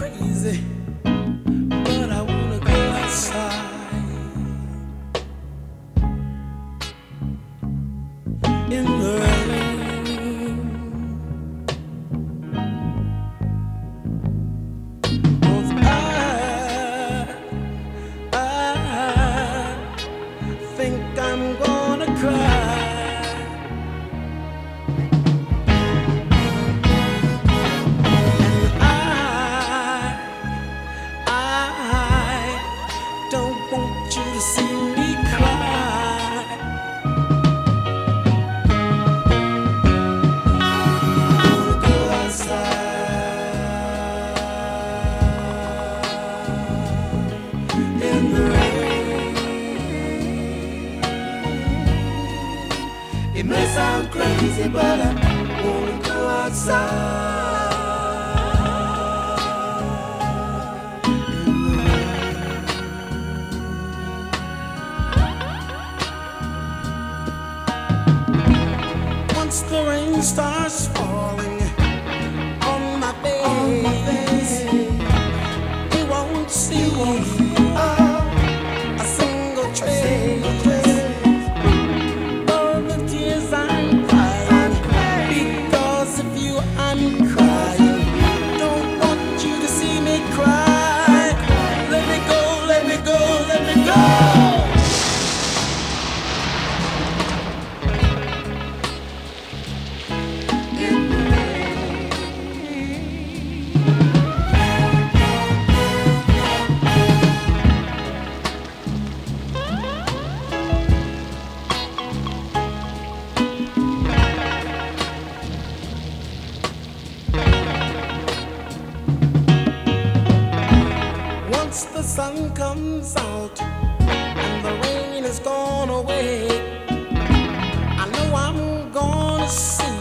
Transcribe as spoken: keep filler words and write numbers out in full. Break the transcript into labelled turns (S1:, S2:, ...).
S1: crazy, but I wanna go outside in the rain. 'Cause I, I think I'm gonna cry. Don't want you to see me cry. I wanna go outside in the rain. It may sound crazy, but I wanna go outside. Once the rain starts falling on my face, you won't see a single trace of the tears I'm crying. Because of you I'm crying. Don't want you to see me cry. Let me go, let me go, let me go. Once the sun comes out and the rain is gone away, I know I'm gonna see